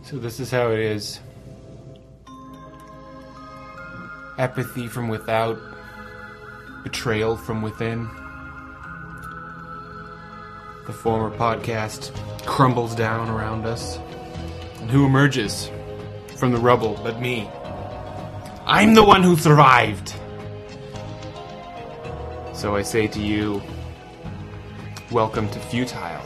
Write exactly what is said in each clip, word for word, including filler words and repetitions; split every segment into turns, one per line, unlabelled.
So this is how it is. Apathy from without, betrayal from within. The former podcast crumbles down around us. And who emerges from the rubble but me? I'm the one who survived! So I say to you, welcome to Futile.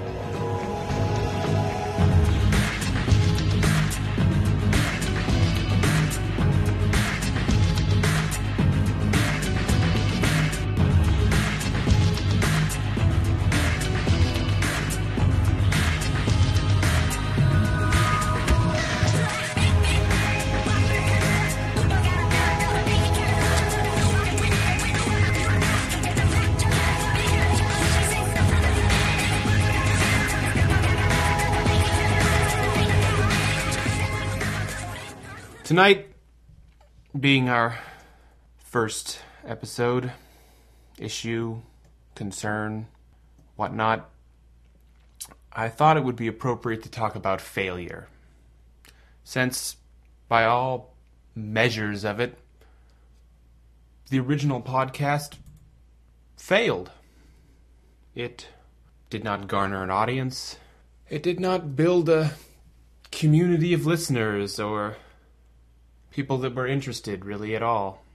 Tonight, being our first episode, issue, concern, whatnot, I thought it would be appropriate to talk about failure. Since, by all measures of it, the original podcast failed. It did not garner an audience. It did not build a community of listeners or people that were interested, really, at all.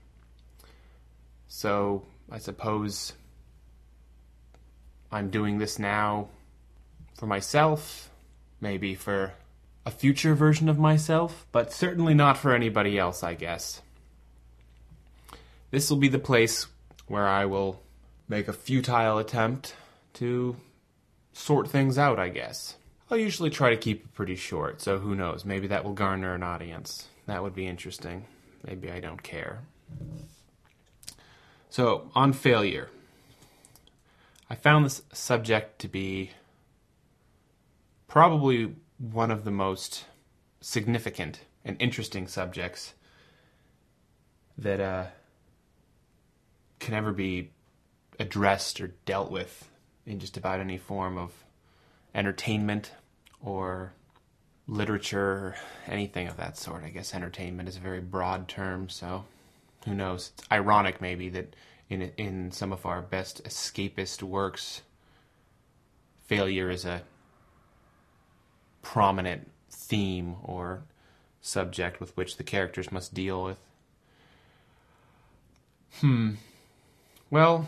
So, I suppose I'm doing this now for myself, maybe for a future version of myself, but certainly not for anybody else, I guess. This will be the place where I will make a futile attempt to sort things out, I guess. I'll usually try to keep it pretty short, so who knows, maybe that will garner an audience. That would be interesting. Maybe I don't care. So, on failure. I found this subject to be probably one of the most significant and interesting subjects that uh, can ever be addressed or dealt with in just about any form of entertainment or literature, or anything of that sort. I guess entertainment is a very broad term, so who knows. It's ironic, maybe, that in in some of our best escapist works, failure is a prominent theme or subject with which the characters must deal with. Hmm. Well,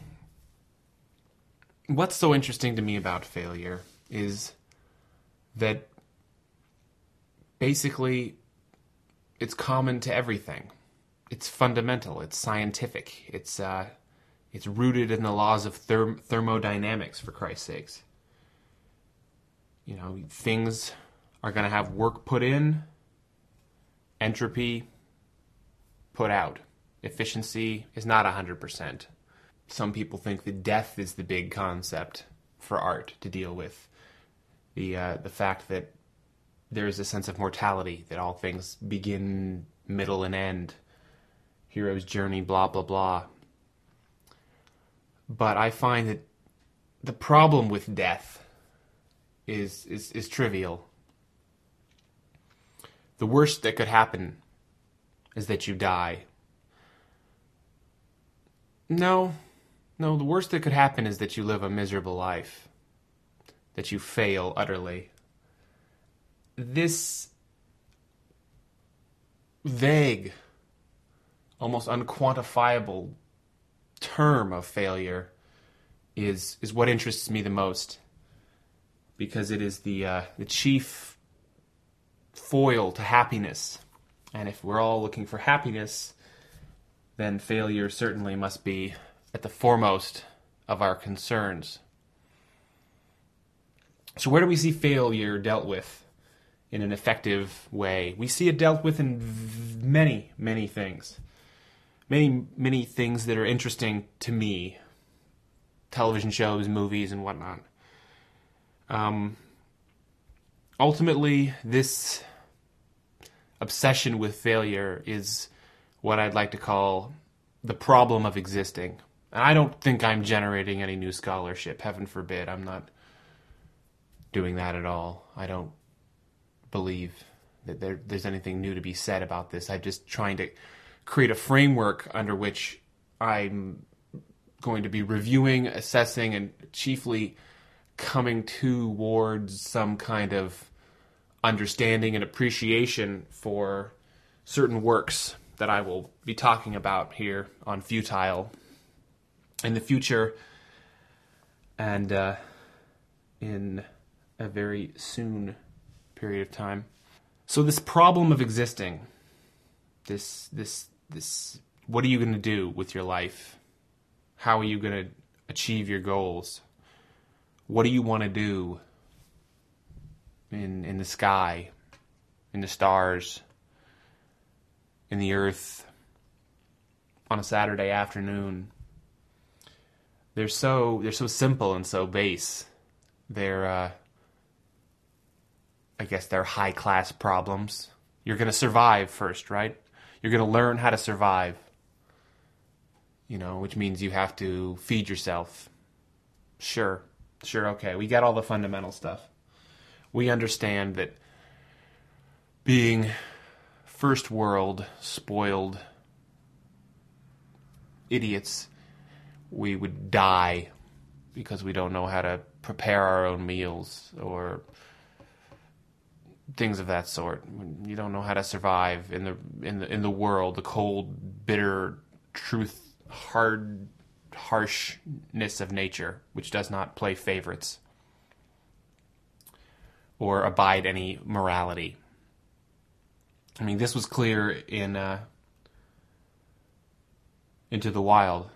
what's so interesting to me about failure is that basically, it's common to everything. It's fundamental. It's scientific. It's uh, it's rooted in the laws of therm- thermodynamics, for Christ's sakes. You know, things are going to have work put in, entropy put out. Efficiency is not one hundred percent. Some people think that death is the big concept for art to deal with. The uh, the fact that there is a sense of mortality, that all things begin, middle, and end. Hero's journey, blah, blah, blah. But I find that the problem with death is, is, is trivial. The worst that could happen is that you die. No, no, the worst that could happen is that you live a miserable life. That you fail utterly. This vague, almost unquantifiable term of failure is is what interests me the most, because it is the uh, the chief foil to happiness. And if we're all looking for happiness, then failure certainly must be at the foremost of our concerns. So where do we see failure dealt with in an effective way? We see it dealt with in v- many, many things. Many, many things that are interesting to me. Television shows, movies, and whatnot. Um, ultimately, this obsession with failure is what I'd like to call the problem of existing. And I don't think I'm generating any new scholarship. Heaven forbid. I'm not doing that at all. I don't believe that there, there's anything new to be said about this. I'm just trying to create a framework under which I'm going to be reviewing, assessing, and chiefly coming towards some kind of understanding and appreciation for certain works that I will be talking about here on Futile in the future and uh, in a very soon period of time. So this problem of existing, this this this what are you going to do with your life? How are you going to achieve your goals? What do you want to do in in the sky, in the stars, in the earth, on a Saturday afternoon? They're so they're so simple and so base. They're uh, I guess they're high class problems. You're going to survive first, right? You're going to learn how to survive. You know, which means you have to feed yourself. Sure, sure, okay. We got all the fundamental stuff. We understand that being first world, spoiled idiots, we would die because we don't know how to prepare our own meals or things of that sort. You don't know how to survive in the in the in the world, the cold, bitter truth, hard harshness of nature, which does not play favorites or abide any morality. I mean, this was clear in uh, Into the Wild,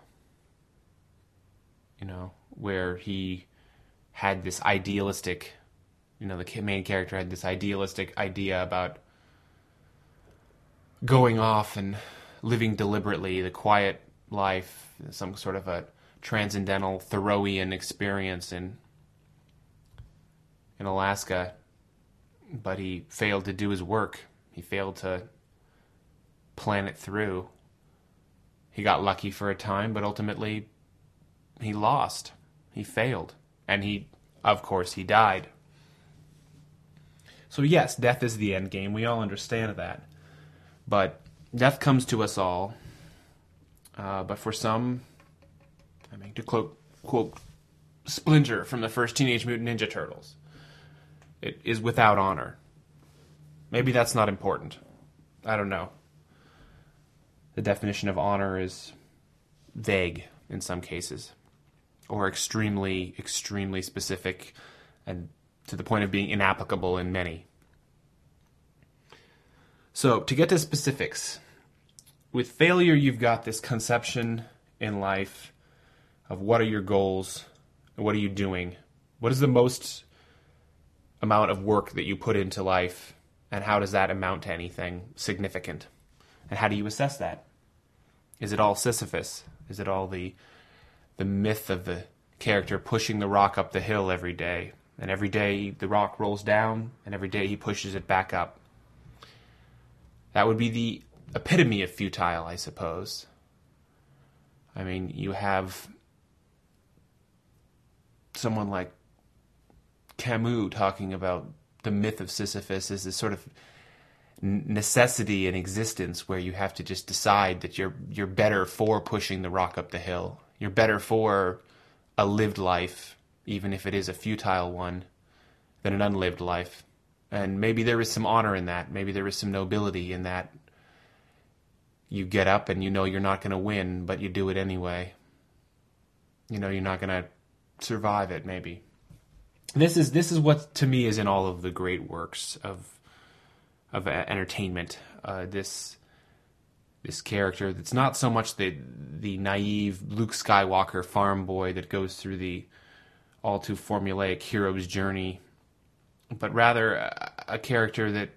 you know, where he had this idealistic, you know, the main character had this idealistic idea about going off and living deliberately, the quiet life, some sort of a transcendental Thoreauian experience in in Alaska, but he failed to do his work. He failed to plan it through. He got lucky for a time, but ultimately he lost. He failed. And he, of course, he died. So yes, death is the end game. We all understand that. But death comes to us all. Uh, but for some, I mean, to quote, quote Splinter from the first Teenage Mutant Ninja Turtles, it is without honor. Maybe that's not important. I don't know. The definition of honor is vague in some cases, or extremely, extremely specific, and to the point of being inapplicable in many. So, to get to specifics, with failure you've got this conception in life of what are your goals, what are you doing, what is the most amount of work that you put into life, and how does that amount to anything significant? And how do you assess that? Is it all Sisyphus? Is it all the the myth of the character pushing the rock up the hill every day, and every day the rock rolls down, and every day he pushes it back up? That would be the epitome of futile, I suppose. I mean, you have someone like Camus talking about the myth of Sisyphus as this sort of necessity in existence where you have to just decide that you're you're better for pushing the rock up the hill. You're better for a lived life, even if it is a futile one, than an unlived life. And maybe there is some honor in that. Maybe there is some nobility in that. You get up and you know you're not going to win, but you do it anyway. You know you're not going to survive it, maybe. This is this is what to me is in all of the great works of of entertainment. Uh, this this character that's not so much the the naive Luke Skywalker farm boy that goes through the all too formulaic hero's journey, but rather a, a character that,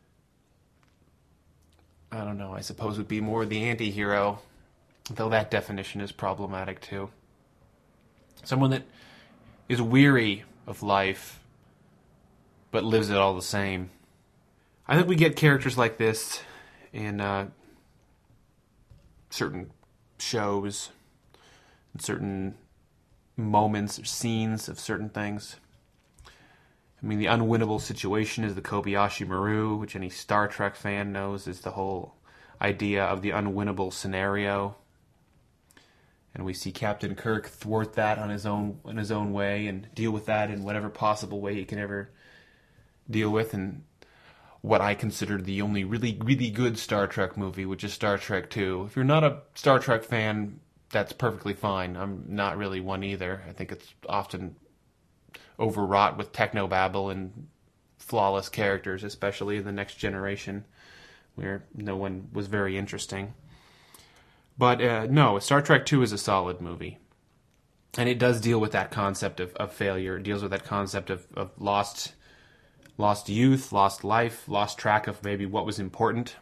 I don't know, I suppose would be more the anti-hero, though that definition is problematic too. Someone that is weary of life, but lives it all the same. I think we get characters like this in uh, certain shows, in certain moments or scenes of certain things. I mean, the unwinnable situation is the Kobayashi Maru, which any Star Trek fan knows is the whole idea of the unwinnable scenario. And we see Captain Kirk thwart that on his own in his own way and deal with that in whatever possible way he can ever deal with. And what I consider the only really, really good Star Trek movie, which is Star Trek two. If you're not a Star Trek fan, that's perfectly fine. I'm not really one either. I think it's often overwrought with technobabble and flawless characters, especially in the Next Generation, where no one was very interesting. But uh, no, Star Trek two is a solid movie. And it does deal with that concept of, of failure. It deals with that concept of, of lost lost youth, lost life, lost track of maybe what was important.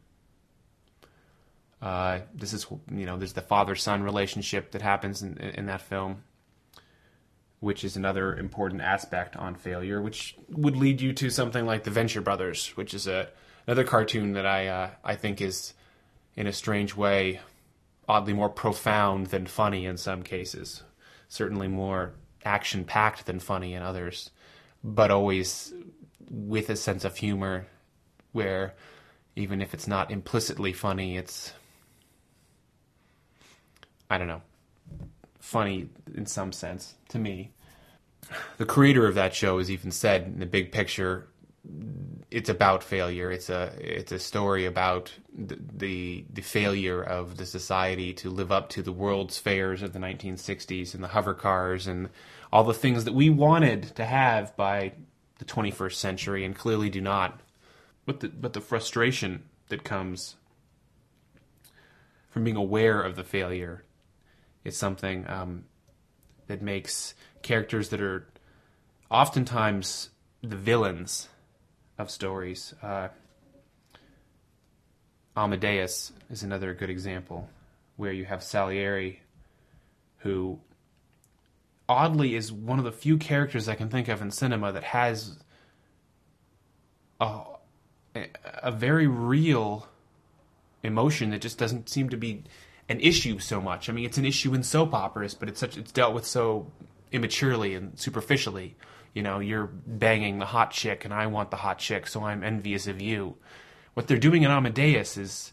Uh, this is, you know, there's the father-son relationship that happens in, in that film, which is another important aspect on failure, which would lead you to something like The Venture Brothers, which is a another cartoon that I uh, I think is, in a strange way, oddly more profound than funny in some cases. Certainly more action-packed than funny in others, but always with a sense of humor where even if it's not implicitly funny, it's, I don't know, funny in some sense to me. The creator of that show has even said in the big picture, it's about failure. It's a it's a story about the, the the failure of the society to live up to the World's Fairs of the nineteen sixties and the hover cars and all the things that we wanted to have by the twenty-first century and clearly do not. But the, but the frustration that comes from being aware of the failure is something um, that makes characters that are oftentimes the villains of stories. Uh, Amadeus is another good example, where you have Salieri, who oddly is one of the few characters I can think of in cinema that has a, a very real emotion that just doesn't seem to be an issue so much. I mean, it's an issue in soap operas, but it's such it's dealt with so immaturely and superficially. You know, you're banging the hot chick and I want the hot chick, so I'm envious of you. What they're doing in Amadeus is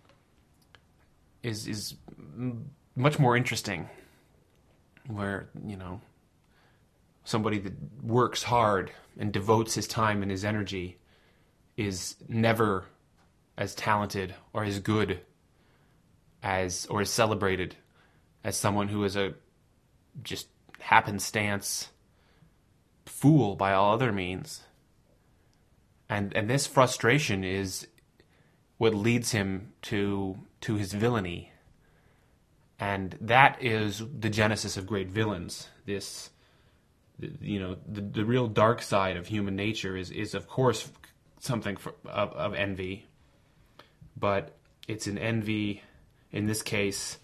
is is much more interesting. Where, you know, somebody that works hard and devotes his time and his energy is never as talented or as good as or as celebrated as someone who is a just happenstance fool by all other means. And and this frustration is what leads him to to his villainy. And that is the genesis of great villains. This, you know, the, the real dark side of human nature is, is of course, something for, of, of envy. But it's an envy, in this case,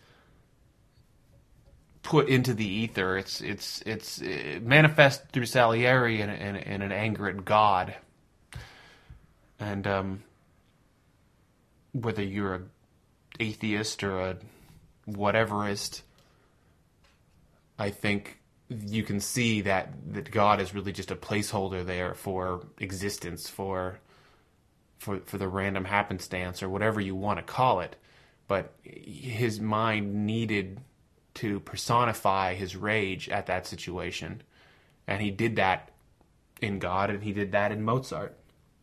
put into the ether. It's it's it's it manifests through Salieri in, in, in an anger at God. And um, whether you're an atheist or a whateverist, I think you can see that, that God is really just a placeholder there for existence, for for for the random happenstance or whatever you want to call it. But his mind needed to personify his rage at that situation, and he did that in God, and he did that in Mozart.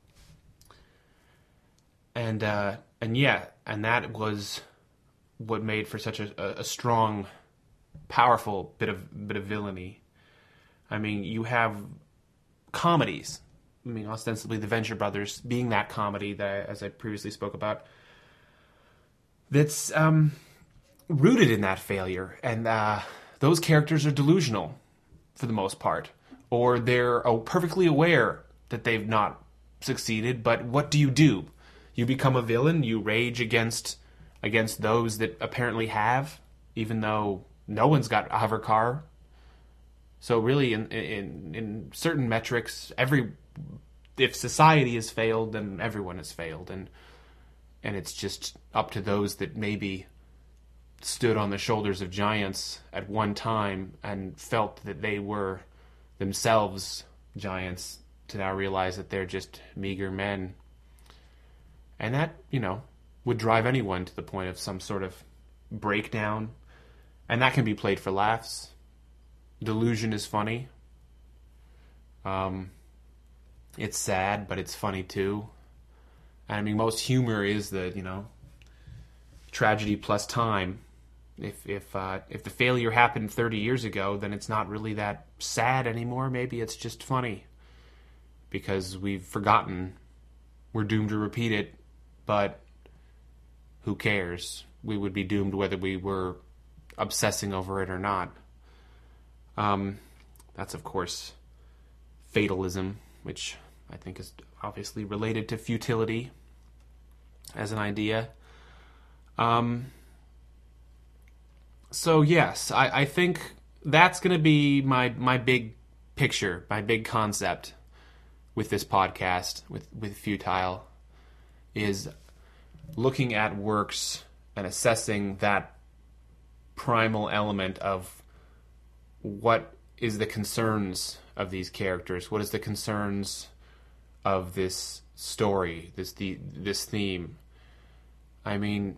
And uh, and yeah, and that was what made for such a, a strong, powerful bit of bit of villainy. I mean, you have comedies. I mean, ostensibly, The Venture Brothers being that comedy that, as I previously spoke about, that's um, rooted in that failure, and uh, those characters are delusional for the most part, or they're oh, perfectly aware that they've not succeeded. But what do you do? You become a villain. You rage against. against those that apparently have, even though no one's got a hover car. So really, in in in certain metrics, every if society has failed, then everyone has failed, and and it's just up to those that maybe stood on the shoulders of giants at one time and felt that they were themselves giants to now realize that they're just meager men. And that, you know, would drive anyone to the point of some sort of breakdown. And that can be played for laughs. Delusion is funny. Um, it's sad, but it's funny too. And I mean, most humor is the, you know, tragedy plus time. If if uh, if the failure happened thirty years ago, then it's not really that sad anymore. Maybe it's just funny because we've forgotten. We're doomed to repeat it, but who cares? We would be doomed whether we were obsessing over it or not. Um, that's, of course, fatalism, which I think is obviously related to futility as an idea. Um, so, yes, I, I think that's going to be my, my big picture, my big concept with this podcast, with, with Futile, is looking at works and assessing that primal element of what is the concerns of these characters, what is the concerns of this story, this the this theme. I mean,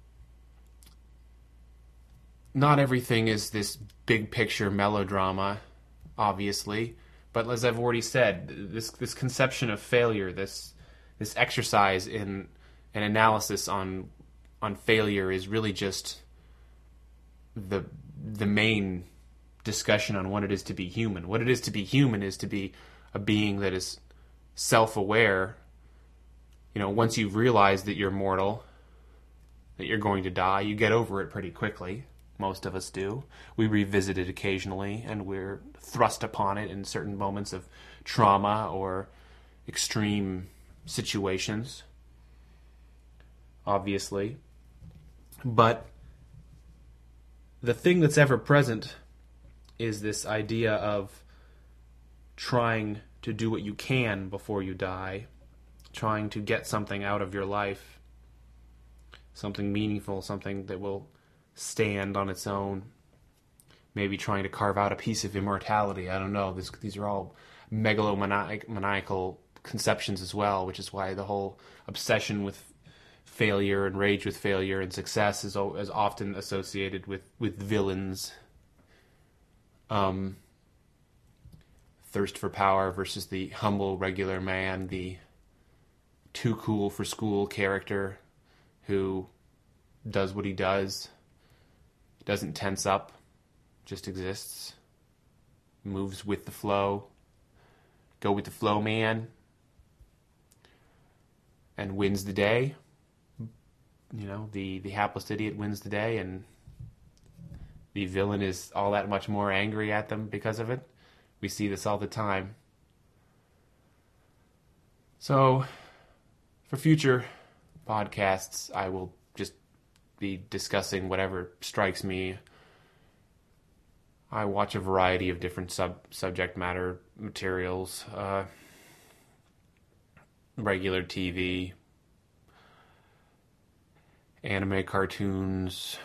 not everything is this big picture melodrama, obviously, but as I've already said, this this conception of failure, this this exercise in an analysis on on failure is really just the the main discussion on what it is to be human. What it is to be human is to be a being that is self-aware. You know, once you've realized that you're mortal, that you're going to die, you get over it pretty quickly. Most of us do. We revisit it occasionally, and we're thrust upon it in certain moments of trauma or extreme situations, obviously. But the thing that's ever present is this idea of trying to do what you can before you die, trying to get something out of your life, something meaningful, something that will stand on its own, maybe trying to carve out a piece of immortality. I don't know. This, these are all megalomaniacal conceptions as well, which is why the whole obsession with failure and rage with failure and success is, is often associated with, with villains. Um, thirst for power versus the humble, regular man, the too cool for school character who does what he does, doesn't tense up, just exists, moves with the flow, go with the flow man, and wins the day. You know, the, the hapless idiot wins the day, and the villain is all that much more angry at them because of it. We see this all the time. So, for future podcasts, I will just be discussing whatever strikes me. I watch a variety of different sub subject matter materials. Uh, regular T V, anime cartoons,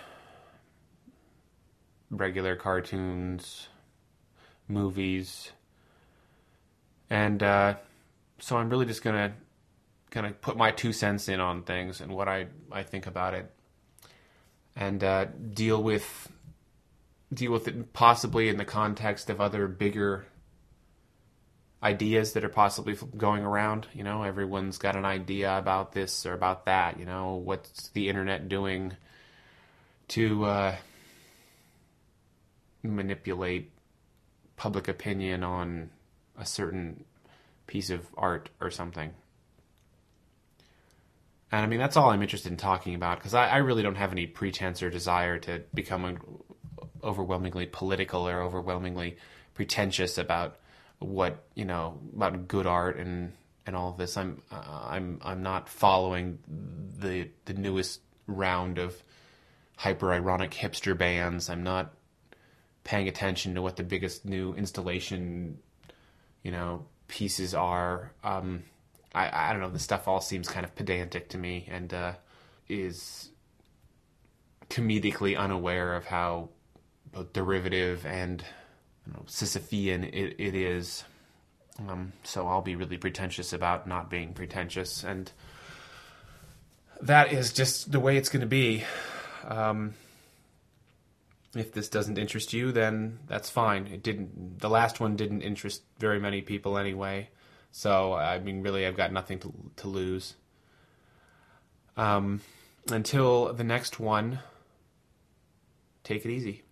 regular cartoons, movies, and uh, so I'm really just gonna kind of put my two cents in on things and what I, I think about it, and uh, deal with deal with it possibly in the context of other bigger ideas that are possibly going around. You know, everyone's got an idea about this or about that. You know, what's the internet doing to uh, manipulate public opinion on a certain piece of art or something. And I mean, that's all I'm interested in talking about, because I, I really don't have any pretense or desire to become a, overwhelmingly political or overwhelmingly pretentious about what, you know, about good art and, and all of this. I'm uh, I'm I'm not following the the newest round of hyper ironic hipster bands. I'm not paying attention to what the biggest new installation, you know, pieces are. Um, I, I don't know, the stuff all seems kind of pedantic to me, and uh, is comedically unaware of how both derivative and, you know, Sisyphean it, it is. Um, so I'll be really pretentious about not being pretentious, and that is just the way it's going to be. Um, if this doesn't interest you, then that's fine. It didn't. The last one didn't interest very many people anyway, so I mean, really, I've got nothing to to lose. Um, until the next one, take it easy.